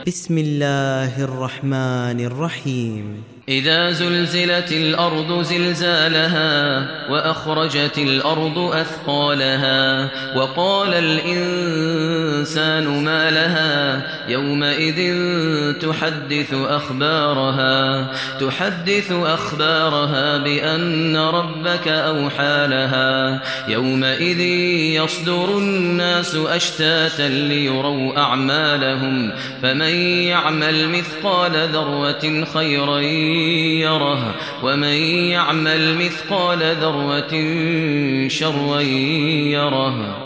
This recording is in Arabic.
بسم الله الرحمن الرحيم إذا زلزلت الأرض زلزالها وأخرجت الأرض أثقالها وقال الإنسان ما لها يومئذ تحدث أخبارها بأن ربك أوحى لها يومئذ يصدر الناس أشتاتا ليروا أعمالهم فمن يعمل مثقال ذرة خيرا يره ومن يعمل مثقال ذرة شرا يره.